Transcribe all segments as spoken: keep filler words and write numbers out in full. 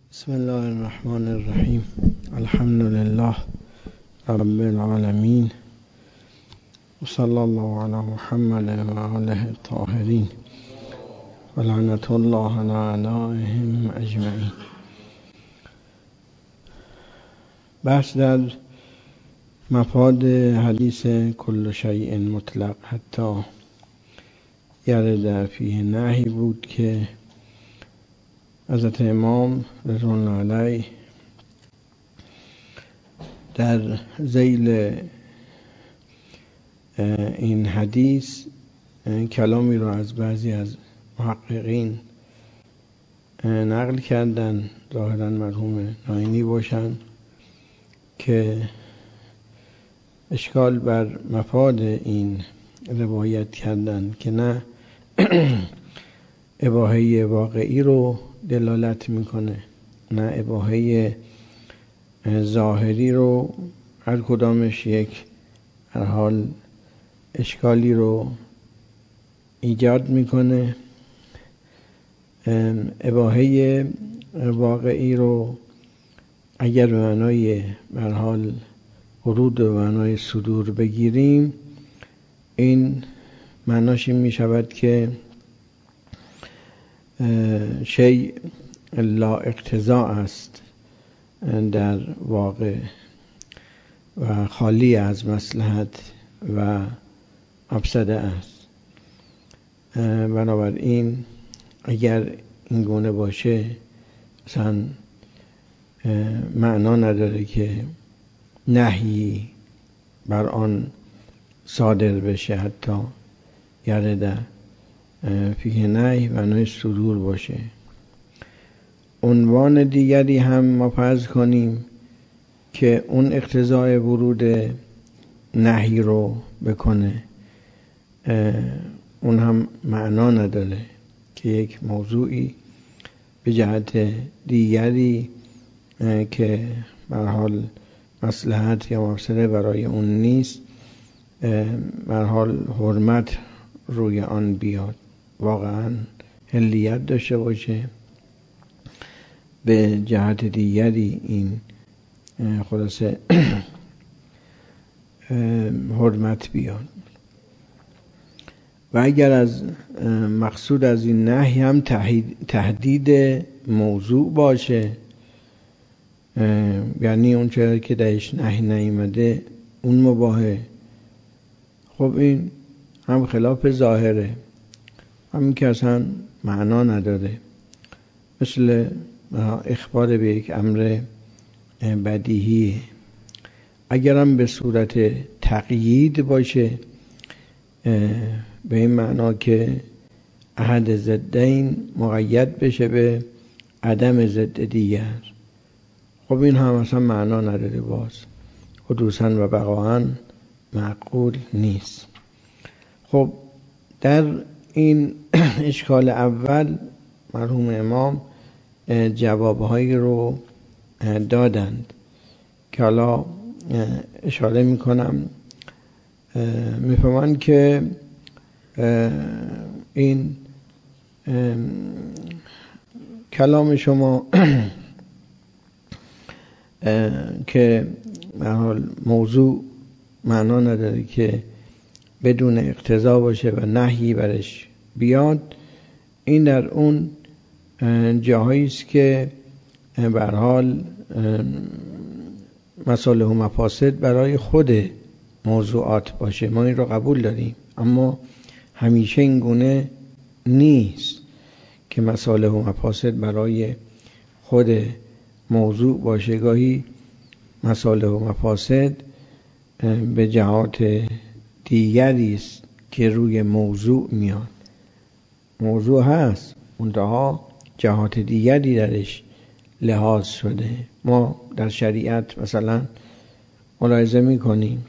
بسم الله الرحمن الرحیم. الحمد لله رب العالمین و صلی الله علی محمد و آله الطاهرین و لعنت الله علی اعدائهم اجمعین. بحث در مفاد حدیث کل شیء مطلق حتی یرد فیه نهی بود که حضرت امام رضوان الله علیه در ذیل این حدیث کلامی رو از بعضی از محققین نقل کردن، ظاهرا مرحوم ناینی باشن، که اشکال بر مفاد این روایت کردن که نه اباحه واقعی رو دلالت میکنه نه اباحه ظاهری رو، هر کدامش یک هر حال اشکالی رو ایجاد میکنه. اباحه واقعی رو اگر به معنای به هر حال ورود و معنای صدور بگیریم، این معناش این میشود که شیء لا اقتضاء است در واقع و خالی از مصلحت و مفسده است. بنابراین اگر این گونه باشه اصلا معنا نداره که نهی بر آن صادر بشه، حتی یرده فیه نهی معنای صدور باشه. عنوان دیگری هم ما فرض کنیم که اون اقتضای ورود نهی رو بکنه، اون هم معنا نداره که یک موضوعی به جهت دیگری که به هر حال مصلحت یا مفسده برای اون نیست، به هر حال حرمت روی آن بیاد، واقعا حلیت داشته باشه، به جهت دیگری این خلاصه حرمت بیاد. و اگر از مقصود از این نهی هم تهدید موضوع باشه، یعنی اون چیزی که درش نهی نیامده اون مباحه، خب این هم خلاف ظاهره، همین که اصلا معنا نداره، مثل اخبار به یک امر بدیهی. اگرم به صورت تقیید باشه به این معنا که احد ضدین مقید بشه به عدم ضد دیگر، خب این هم اصلا معنا نداره، باز حدوثاً و بقاعاً معقول نیست. خب در این اشکال اول مرحوم امام جوابهایی رو دادند که حالا اشاره میکنم. میفهمند که این کلام شما که به هر حال موضوع معنا نداره که بدون اقتضا باشه و نهی برش بیاد، این در اون جاهایی است که به هر حال مصالح و مفاسد برای خود موضوعات باشه، ما این رو قبول داریم، اما همیشه این گونه نیست که مصالح و مفاسد برای خود موضوع باشه. گاهی مصالح و مفاسد به جهات دیگری است که روی موضوع میاد. موضوع هست، منتها جهات دیگری درش لحاظ شده. ما در شریعت مثلا ملاحظه میکنیم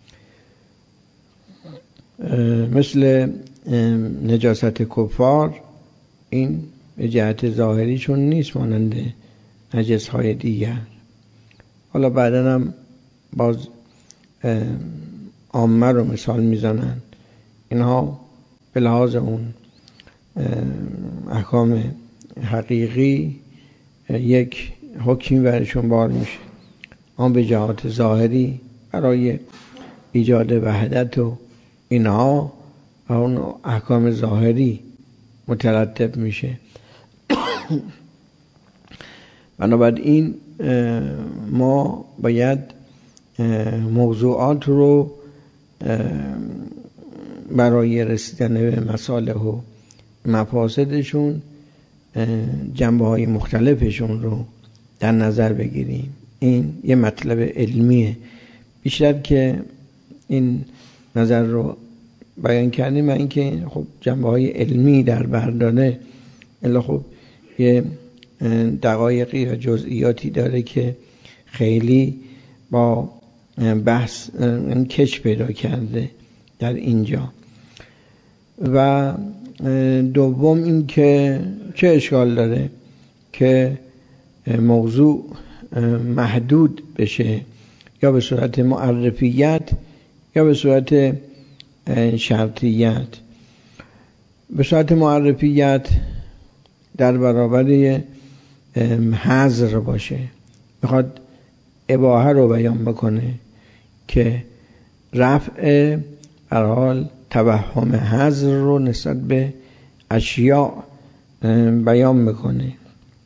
مثل نجاست کفار، این به جهت ظاهریشون نیست مانند نجس های دیگر. حالا بعدا هم باز عامه رو مثال میزنن، اینها به لحاظ اون احکام حقیقی یک حکمی برشون بار میشه، آن به جهات ظاهری برای ایجاد وحدت و اینها و اون احکام ظاهری مترتب میشه. بنابراین ما باید موضوعات رو برای رسیدن به مصالح و مفاسدشون جنبه های مختلفشون رو در نظر بگیریم. این یه مطلب علمیه. بیشتر که این نظر رو بیان کردیم و اینکه خب جنبه های علمی در بر داره، الا خب یه دقایقی یا جزئیاتی داره که خیلی با بحث کش پیدا کرده در اینجا. و دوم این که چه اشکال داره که موضوع محدود بشه، یا به صورت معرفیت یا به صورت شرطیت. به صورت معرفیت در برابر حظر باشه، میخواد اباحه رو بیان بکنه که رفع هر حال توهم حظر رو نسبت به اشیاء بیان بکنه.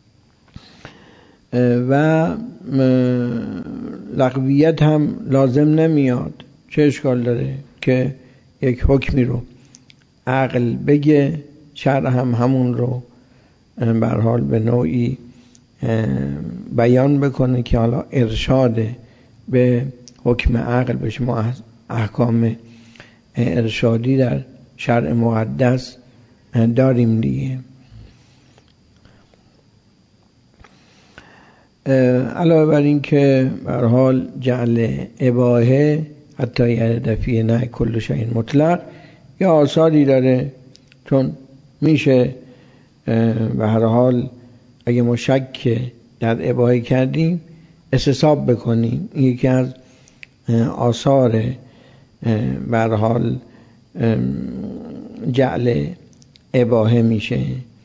و لغویت هم لازم نمیاد. چه اشکال داره که یک حکمی رو عقل بگه، شرع هم همون رو به هر حال به نوعی بیان بکنه که حالا ارشاد به حکم عقل بشه. ما احکام ارشادی در شرع مقدس داریم دیگه. علاوه بر این که به هر حال جعل اباحه حتی یرد فی نهی کل شیء مطلق یا آثاری داره، چون میشه به هر حال اگه ما شک در اباحه کردیم استصحاب بکنیم. این یکی از آثار به هر حال جعل اباحه میشه.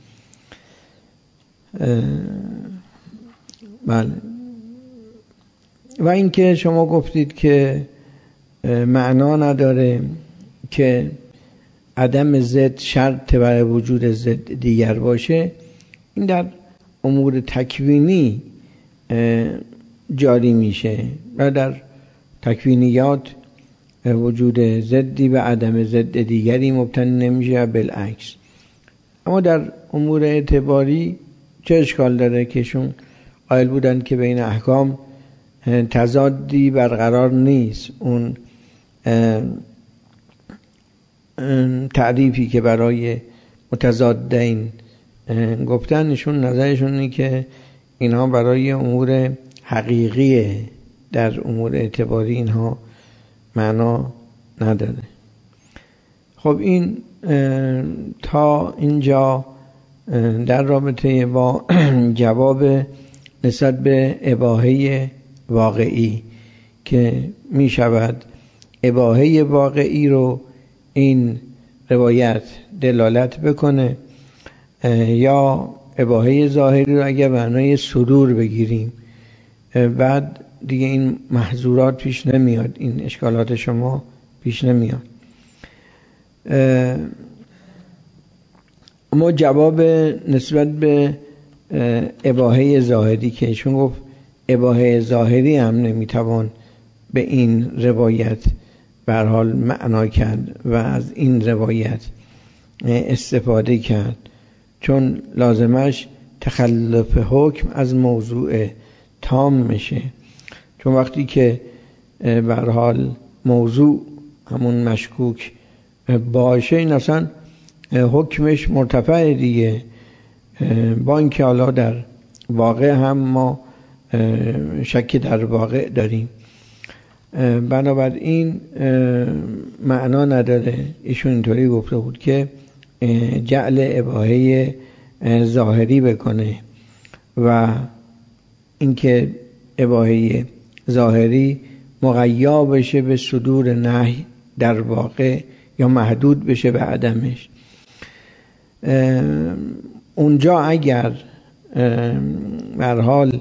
بله. و اینکه شما گفتید که معنا نداره که عدم ضد شرط برای وجود ضد دیگر باشه. این در امور تکوینی جاری میشه و در تکوینیات وجود ضدی و عدم ضد دیگری مبتنی نمیشه، بالعکس. اما در امور اعتباری چه اشکال داره که شون قائل بودن که بین احکام تضادی برقرار نیست. اون تعریفی که برای متضادین گفتن، نشون نظرشون اینه که اینها برای امور حقیقیه، در امور اعتباری اینها معنا نداره. خب این تا اینجا در رابطه با جواب نسبت به اباحه واقعی که می شود اباحه واقعی رو این روایت دلالت بکنه، یا اباحه ظاهری رو اگر معنای صدور بگیریم بعد دیگه این محظورات پیش نمیاد، این اشکالات شما پیش نمیاد. اما جواب نسبت به اباحه ظاهری که ایشون گفت اباحه ظاهری هم نمیتوان به این روایت به هر حال معنا کرد و از این روایت استفاده کرد، چون لازمش تخلف حکم از موضوع تام میشه. چون وقتی که به هر حال موضوع همون مشکوک باشه، این اصلا حکمش مرتفع دیگه، با اینکه حالا در واقع هم ما شک در واقع داریم. بنابراین معنا نداره. ایشون اینطوری گفته بود که جعل اباحه ظاهری بکنه و اینکه اباحه ظاهری مقیا بشه به صدور نهی در واقع یا محدود بشه به عدمش. اونجا اگر به هر حال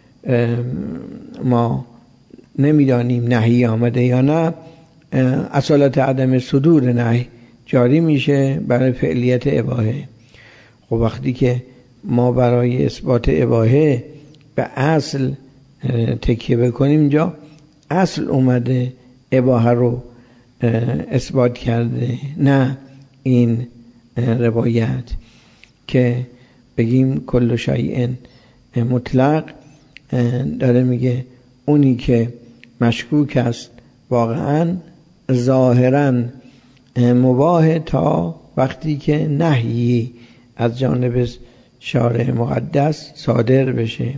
ما نمیدانیم نهی آمده یا نه، اصالت عدم صدور نهی جاری میشه برای فعلیت اباحه. خب وقتی که ما برای اثبات اباحه به اصل تکیه بکنیم، اینجا اصل اومده اباحه رو اثبات کرده، نه این روایت که بگیم کل شیء مطلق. داره میگه اونی که مشکوک است واقعا ظاهرا مباح تا وقتی که نهی از جانب شارع مقدس صادر بشه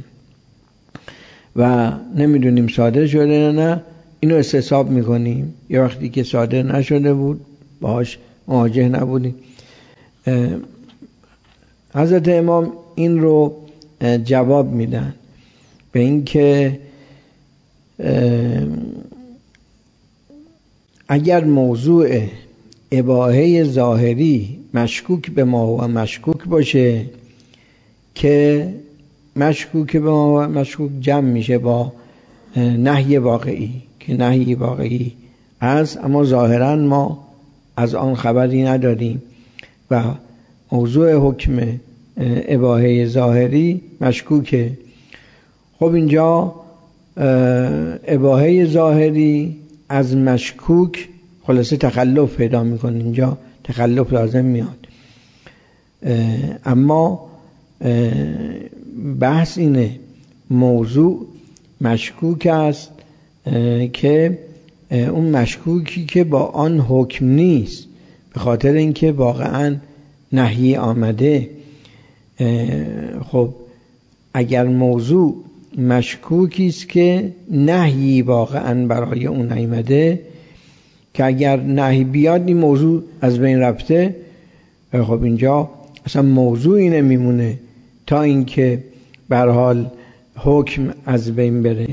و نمیدونیم صادر شده یا نه، اینو استصحاب میکنیم. یا وقتی که صادر نشده بود باهاش مواجه نبودیم. حضرت امام این رو جواب میدن به این که اگر موضوع اباحه ظاهری مشکوک به ما و مشکوک باشه، که مشکوک به ما و مشکوک جمع میشه با نهی واقعی، که نهی واقعی هست اما ظاهرا ما از آن خبری نداریم و موضوع حکم اباحه ظاهری مشکوکه. خب اینجا اباحه ظاهری از مشکوک خلاصه تخلف پیدا میکنه، اینجا تخلف لازم میاد. اما بحث اینه موضوع مشکوک است که اون مشکوکی که با آن حکم نیست، به خاطر اینکه واقعا نهی آمده. خب اگر موضوع مشکوکی است که نهی واقعا برای اون نیامده، که اگر نهی بیاد این موضوع از بین رفته، خب اینجا اصلا موضوعی نمیمونه تا اینکه به هر حال حکم از بین بره.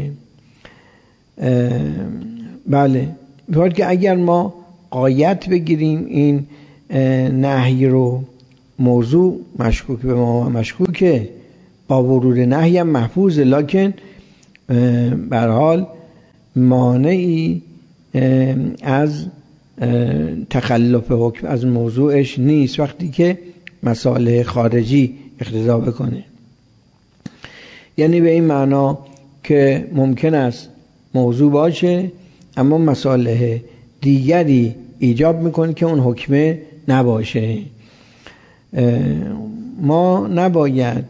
بله، میگه که اگر ما غایت بگیریم این نهی رو، موضوع مشکوک به ما و مشکوکه، با ورود نهی هم محفوظه، لکن به هر حال مانعی از تخلف حکم از موضوعش نیست وقتی که مصالح خارجی اقتضا بکنه. یعنی به این معنا که ممکن است موضوع باشه اما مصالح دیگری ایجاب میکنه که اون حکمه نباشه. ما نباید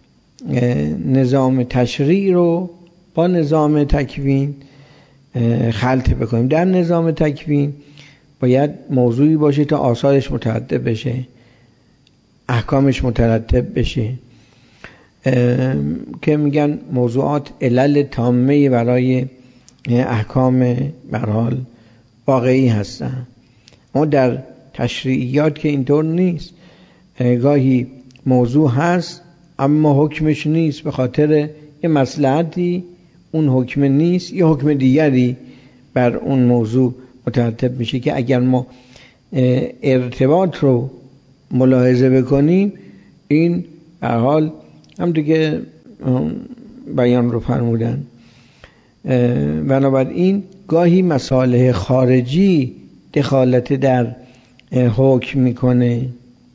نظام تشریع رو با نظام تکوین خلط بکنیم. در نظام تکوین باید موضوعی باشه تا آثارش مترتب بشه، احکامش مترتب بشه، که میگن موضوعات علل تامه برای احکام به هر حال واقعی هستن. اما در تشریعیات که اینطور نیست، گاهی موضوع هست اما حکمش نیست، به خاطر یه مصلحتی اون حکم نیست، یه حکم دیگری بر اون موضوع مترتب میشه که اگر ما ارتباط رو ملاحظه بکنیم، این به هر حال هم دیگه بیان رو فرمودن. بنابراین گاهی مصالح خارجی دخالت در حکم میکنه،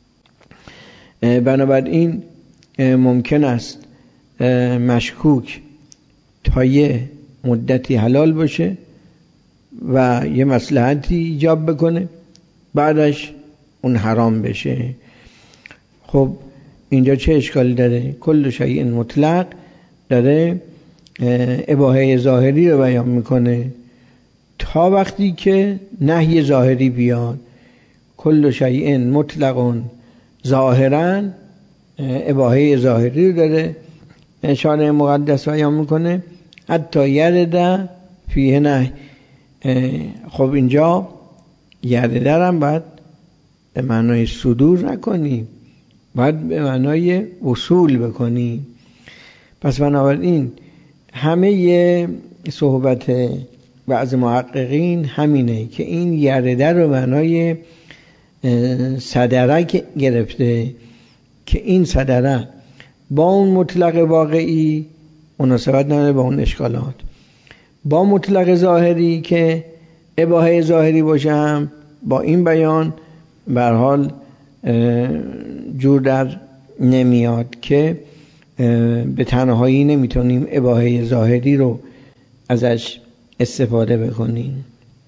بنابراین ممکن است مشکوک تا یه مدتی حلال باشه و یه مصلحتی ایجاب بکنه، بعدش اون حرام بشه. خب اینجا چه اشکالی داره؟ کل شیء مطلق داره اباحه ظاهری رو بیان میکنه تا وقتی که نهی ظاهری بیاد. کل شیء مطلق ظاهرا اباحه ظاهری رو داره شارع مقدس بیان میکنه، حتی یرد فیه نهی. خب اینجا یرد هم باید به معنای صدور نکنیم، باید به معنای وصول بکنیم. پس بنابراین همه صحبت بعض محققین همینه که این یرده رو معنای صدره گرفته، که این صدره با اون مطلق واقعی مناسبت نداره با اون اشکالات. با مطلق ظاهری که اباحه ظاهری باشه هم با این بیان به هر حال جور در نمیاد که به تنهایی نمیتونیم اباحه ظاهری رو ازش استفاده بکنیم.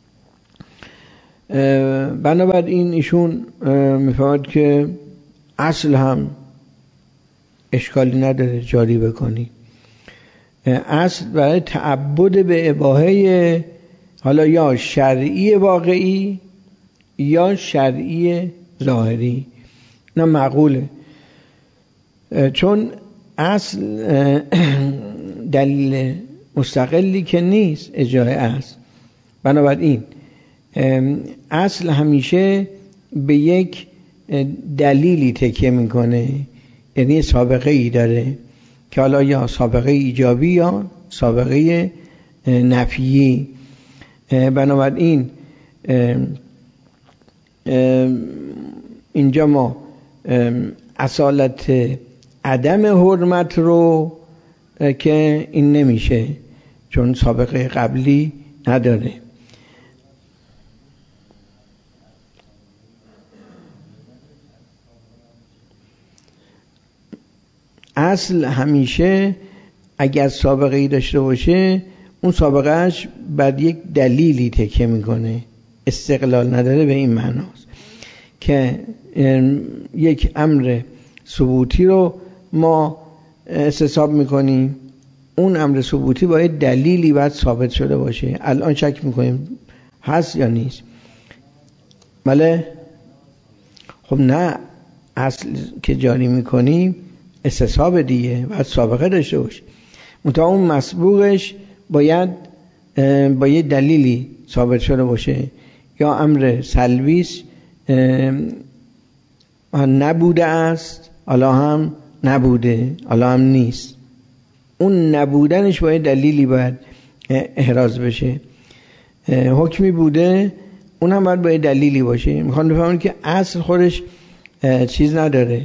بنابراین ایشون میفهمد که اصل هم اشکالی نداره جاری بکنی. اصل برای تعبد به اباحه حالا یا شرعی واقعی یا شرعی ظاهری نه معقوله، چون اصل دلیل مستقلی که نیست اجرای اصل. بنابراین اصل همیشه به یک دلیلی تکیه میکنه، یعنی سابقه ای داره که حالا یا سابقه ایجابی یا سابقه نفیی. بنابراین اینجا ما اصالت عدم حرمت رو که این نمیشه چون سابقه قبلی نداره. اصل همیشه اگر سابقه ای داشته باشه اون سابقهش بعد یک دلیلی تکیه میکنه، استقلال نداره به این معناست که یک امر ثبوتی رو ما استصحاب میکنیم، اون امر ثبوتی باید دلیلی باید ثابت شده باشه. الان شک میکنیم هست یا نیست. بله خب نه، اصل که جاری میکنیم استصحاب دیگه باید سابقه داشته باشه، منتها اون مسبوقش باید با یه دلیلی ثابت شده باشه. یا امر سلبیش نبوده است حالا هم نبوده حالا هم نیست، اون نبودنش باید دلیلی باید احراز بشه. حکمی بوده اون هم باید باید دلیلی باشه. میخوان بفهمن که اصل خودش چیز نداره،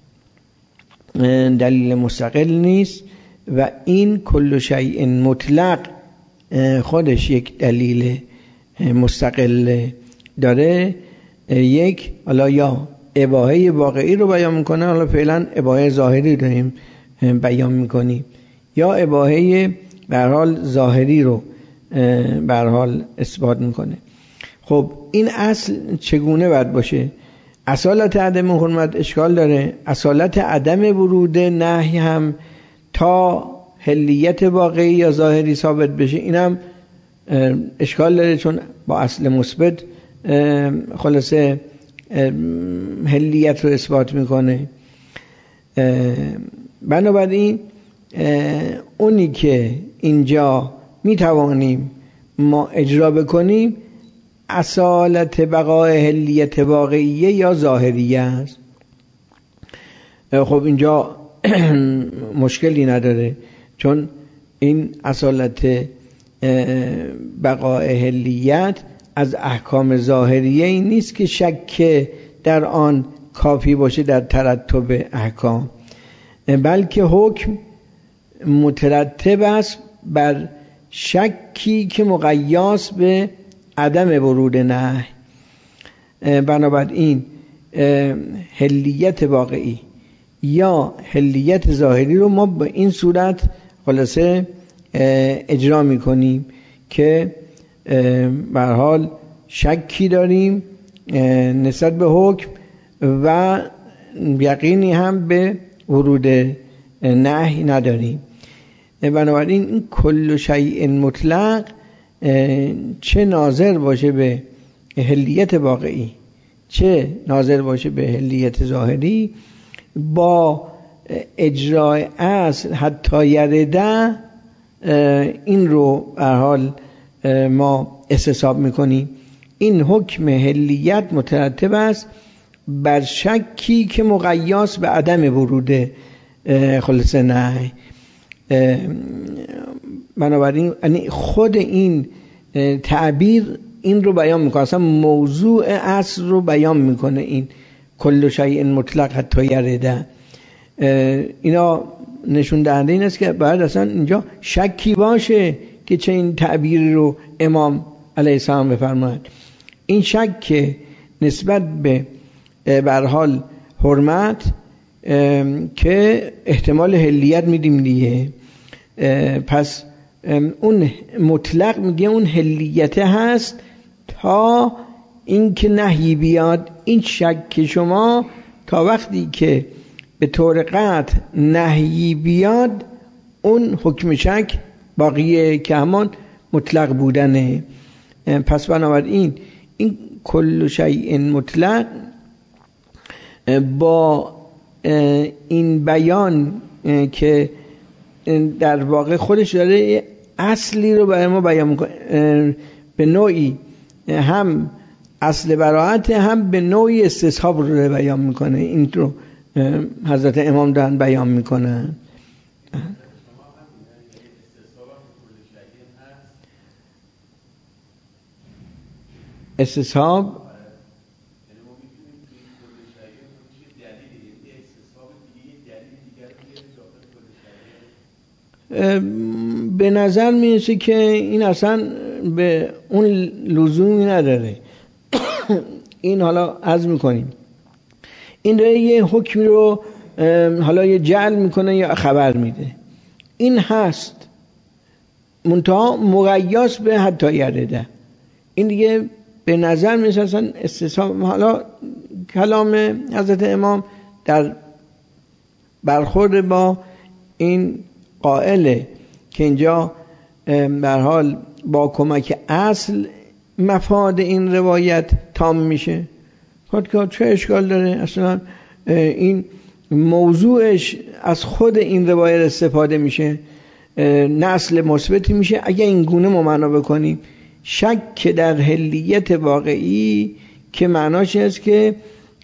دلیل مستقل نیست و این کل شیء مطلق خودش یک دلیل مستقل داره. یک حالا یا اباحه واقعی رو بیان میکنه، حالا فعلا اباحه ظاهری داریم بیان میکنیم، یا اباحه به هر حال ظاهری رو به هر حال اثبات میکنه. خب این اصل چگونه باید باشه؟ اصالت عدم حرمت اشکال داره، اصالت عدم ورود نهی هم تا حلیت واقعی یا ظاهری ثابت بشه اینم اشکال داره، چون با اصل مثبت خلاصه حلیت رو اثبات میکنه. بنابراین اونی که اینجا میتوانیم ما اجرا بکنیم اصالت بقای حلیت واقعیه یا ظاهریه است. خب اینجا مشکلی نداره، چون این اصالت بقای حلیت از احکام ظاهریه این نیست که شک در آن کافی باشه در ترتب احکام، بلکه حکم مترتب است بر شکی که مقیاس به عدم ورود نهی. بنابراین حلیت واقعی یا حلیت ظاهری رو ما به این صورت خلاصه اجرا میکنیم که به هر حال شکی داریم نسبت به حکم و یقینی هم به ورود نهی نداریم. بنابراین این کل شیء مطلق چه ناظر باشه به حلیت واقعی چه ناظر باشه به حلیت ظاهری، با اجرای اصل حتی یرده این رو به هر حال ما استصحاب میکنیم. این حکم حلیت مترتب است بر شکی که مقیاس به عدم ورود خلاصه نهی. بنابراین خود این تعبیر این رو بیان میکنه، اصلا موضوع اصل رو بیان میکنه. این کل شیء مطلق حتی یرده اینا نشون دهنده این است که باید اصلا اینجا شکی باشه که چه این تعبیری رو امام علیه السلام بفرماید. این شک نسبت به به هر حال حرمت که احتمال حلیت میدیم دیگه، پس اون مطلق میگه اون حلیت هست تا اینکه نهی بیاد. این شک شما تا وقتی که به طور قطع نهی بیاد اون حکم شک باقیه که همان مطلق بودنه. پس بنابراین این کل شیء مطلق با این بیان که در واقع خودش داره اصلی رو برای ما بیان میکنه، به نوعی هم اصل براءت هم به نوعی استصحاب رو بیان میکنه. این رو حضرت امام دارن بیان میکنن. استصحاب به نظر میرسه که این اصلا به اون لزومی نداره. این حالا عرض میکنیم این داره یه حکمی رو حالا یه جعل میکنه یا خبر میده، این هست منتها مقیاس به حتی یرده. این دیگه به نظر میرسه اصلا استصحاب. حالا کلام حضرت امام در برخورد با این قائله که اینجا به هر حال با کمک اصل مفاد این روایت تام میشه. خود چه اشکال داره؟ اصلا این موضوعش از خود این روایت استفاده میشه، نسل مثبتی میشه اگه این گونه ما معنا بکنیم. شک در حلیت واقعی که معناش است که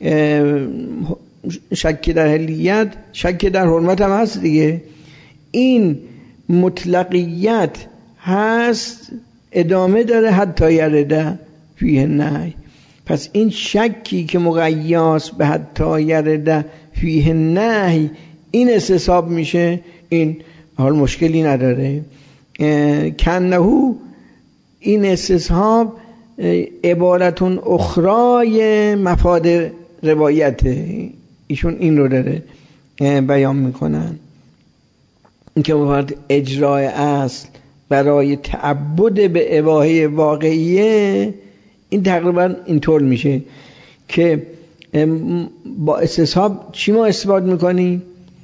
شک در حلیت شک در حرمت هم هست دیگه. این مطلقیت هست، ادامه داره حتی یرده فیه نهی. پس این شکی که مقیاس به حتی یرده فیه نهی این استصحاب میشه، این حال مشکلی نداره. کنهو این استصحاب عبارتون اخرای مفاد روایت، ایشون این رو داره بیان میکنن که باید اجرای اصل برای تعبد به اباحه واقعیه. این تقریبا اینطور میشه که با استصحاب چی ما اثبات میکنیم؟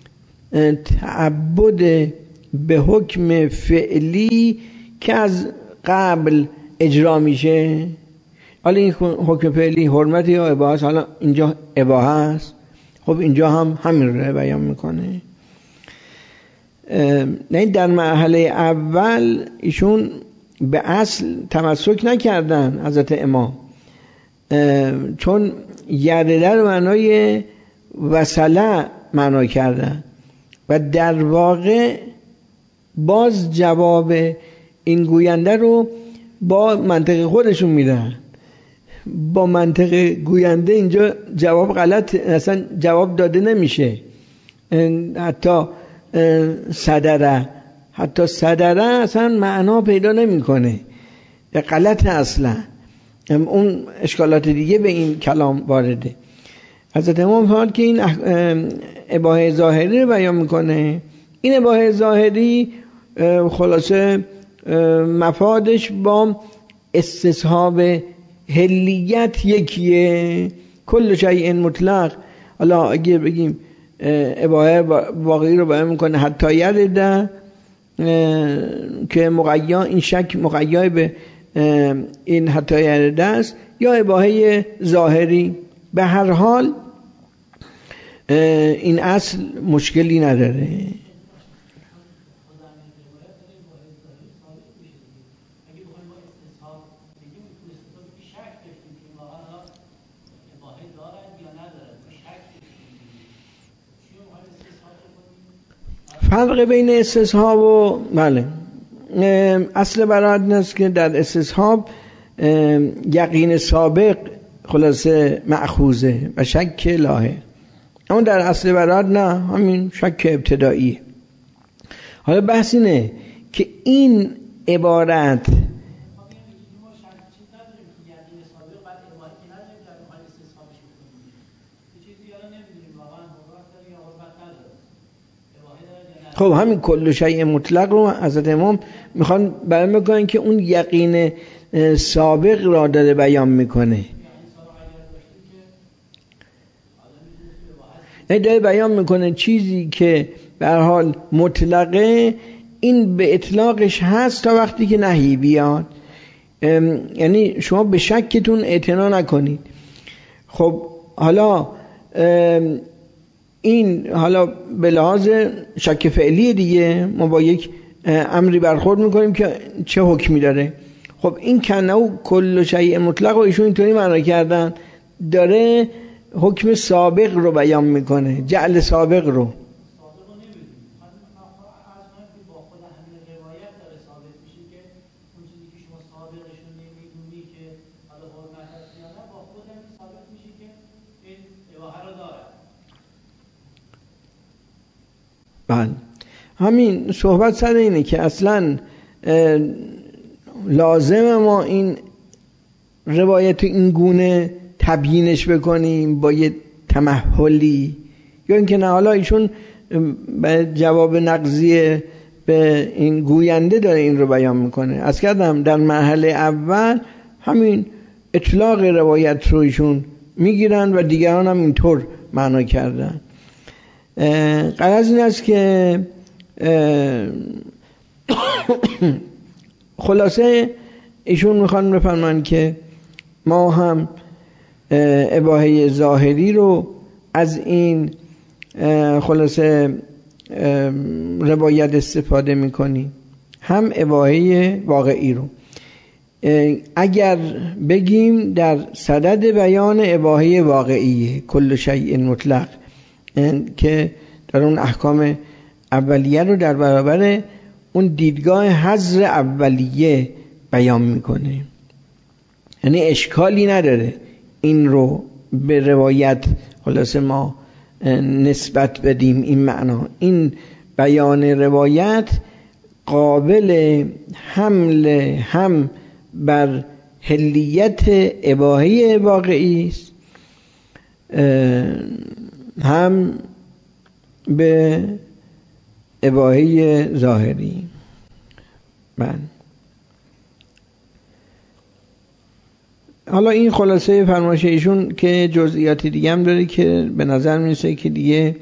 تعبد به حکم فعلی که از قبل اجرا میشه. حالا این حکم فعلی حرمت یا اباحه است، حالا اینجا اباحه است، خب اینجا هم همین رو بیان میکنه. نه در مرحله اول ایشون به اصل تمسک نکردن حضرت امام، چون یرده رو معنای وصله معنا کردن و در واقع باز جواب این گوینده رو با منطق خودشون میدن. با منطق گوینده اینجا جواب غلط، اصلا جواب داده نمیشه. حتی صدره حتی صدره اصلا معنا پیدا نمیکنه، غلط اصلا. اون اشکالات دیگه به این کلام وارده. حضرت امام فرمود که این اباحه ظاهری رو بیان میکنه. این اباحه ظاهری خلاصه مفادش با استصحاب حلیت یکیه. کل شیء مطلق، حالا اگه بگیم اباحه واقعی رو بیان میکنه حتی یرده که مقیا، این شک مقیا به این حتی یرده است، یا اباحه ظاهری. به هر حال این اصل مشکلی نداره. فرق بین استصحاب و بله اصل براءت است که در استصحاب یقین سابق خلاصه مأخوذه و شک لاحق، اما در اصل براءت نه، همین شک ابتدایی. حالا بحث اینه که این عبارت خب همین کل شیء مطلق رو حضرت امام میخوان بیان بکنن که اون یقین سابق را داره بیان میکنه، داره بیان میکنه چیزی که به هر حال مطلقه این به اطلاقش هست تا وقتی که نهی بیاد. یعنی شما به شکتون اعتنا نکنید. خب حالا این حالا به لحاظ شک فعلی دیگه ما با یک امری برخورد میکنیم که چه حکمی داره. خب این کنه کل شیء مطلق و ایشون اینطوری معنا کردن داره حکم سابق رو بیان میکنه، جعل سابق رو. بله همین صحبت سر اینه که اصلا لازم ما این روایت این گونه تبیینش بکنیم با یه تمهلی، یا اینکه نه حالا ایشون به جواب نقضی به این گوینده داره این رو بیان میکنه. از کردم در مرحله اول همین اطلاق روایت رو ایشون میگیرن و دیگران هم اینطور معنا کردن. غرض این است که خلاصه ایشون میخوان بفرمایند که ما هم اباحه ظاهری رو از این خلاصه روایت استفاده میکنیم، هم اباحه واقعی رو. اگر بگیم در صدد بیان اباحه واقعی کل شیء مطلق که در اون احکام اولیه رو در برابر اون دیدگاه حظر اولیه بیان میکنه، یعنی اشکالی نداره این رو به روایت خلاصه ما نسبت بدیم. این معنا این بیان روایت قابل حمل هم بر حلیت اباحه واقعی است، هم به اباحه ظاهری. من حالا این خلاصه فرمایش ایشون که جزئیاتی دیگه هم داره که به نظر میرسه که دیگه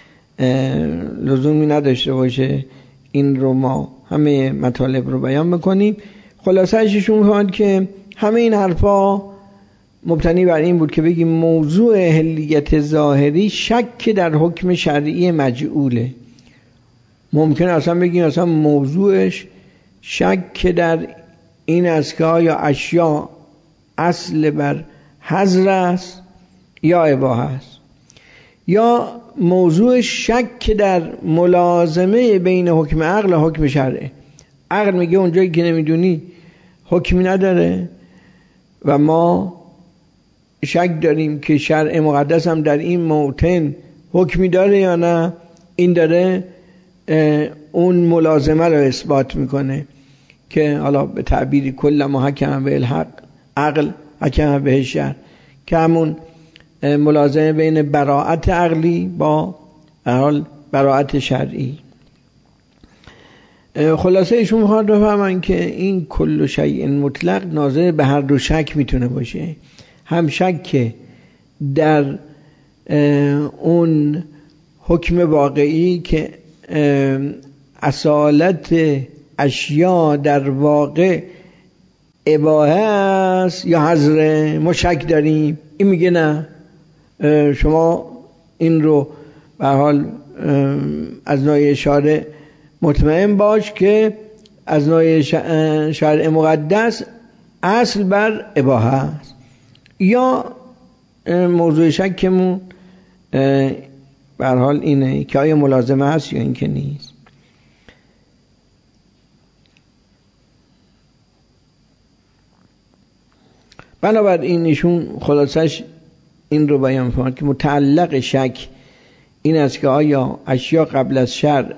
لزومی نداشته باشه این رو ما همه مطالب رو بیان بکنیم. خلاصه ایشون میگه که همه این حرفا مبتنی بر این بود که بگیم موضوع حلیت ظاهری شک در حکم شرعی مجعوله. ممکن اصلا بگیم اصلا موضوعش شک در این است که آیا اشیا اصل بر حظر است یا اباحه است، یا موضوع شک در ملازمه بین حکم عقل و حکم شرعه. عقل میگه اونجایی که نمیدونی حکمی نداره و ما شک داریم که شرع مقدس هم در این موطن حکمی داره یا نه، این داره اون ملازمه رو اثبات میکنه که حالا به تعبیری کل ما حکم به الحق عقل حکم به شرع، که همون ملازمه بین براءت عقلی با حال براءت شرعی. خلاصه ایشون میخواد بفهمن که این کل شیء مطلق ناظر به هر دو شک میتونه باشه، هم شک در اون حکم واقعی که اصالت اشیا در واقع اباحه است یا حظر، ما شک داریم. این میگه نه، شما این رو به حال از نوع شارع مطمئن باش که از نوع شرع مقدس اصل بر اباحه است. یا موضوع شکمون به هر حال اینه که آیا ملازمه هست یا اینکه نیست. بنابراین ایشون خلاصش این رو بیان فرمود که متعلق شک این است که آیا اشیا قبل از شرع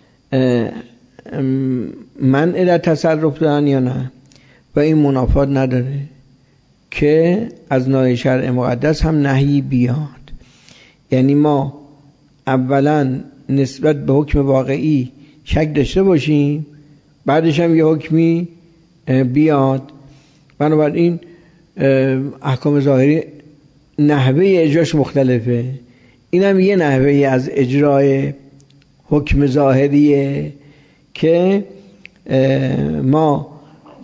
منع در تصرف دارن یا نه، و این منافات نداره که از نای شرع مقدس هم نهی بیاد. یعنی ما اولا نسبت به حکم واقعی شک داشته باشیم، بعدش هم یه حکمی بیاد. بنابراین احکام ظاهری نحوه اجراش مختلفه، این هم یه نحوه از اجرای حکم ظاهریه که ما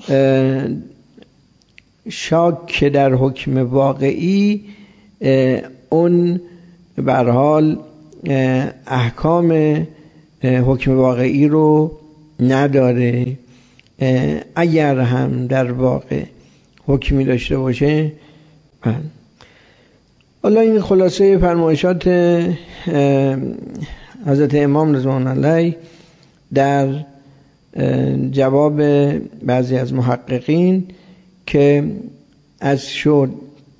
شاک در حکم واقعی اون به هر حال احکام حکم واقعی رو نداره. اگر هم در واقع حکمی داشته باشه. حالا این خلاصه فرمایشات حضرت امام رضوان الله در جواب بعضی از محققین که از شد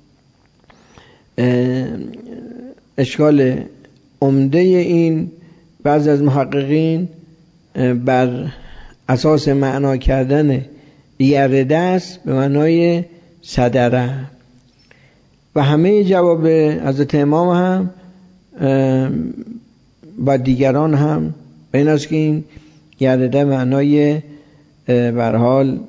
اشکال عمده این بعضی از محققین بر اساس معنا کردن یرده است به معنای صدره، و همه جواب حضرت امام هم و دیگران هم به این است که این یرده معنای به هر حال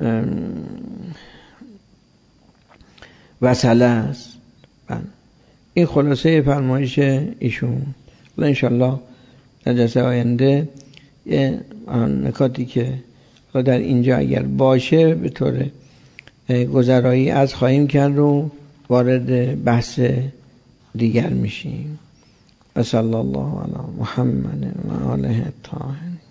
وصله است. این خلاصه فرمایش ایشون. و انشالله در جلسه آینده نکاتی که در اینجا اگر باشه به طور گذرایی از خواهیم کرد و وارد بحث دیگر میشیم. و صلی الله علی محمد و آله الطاهرین.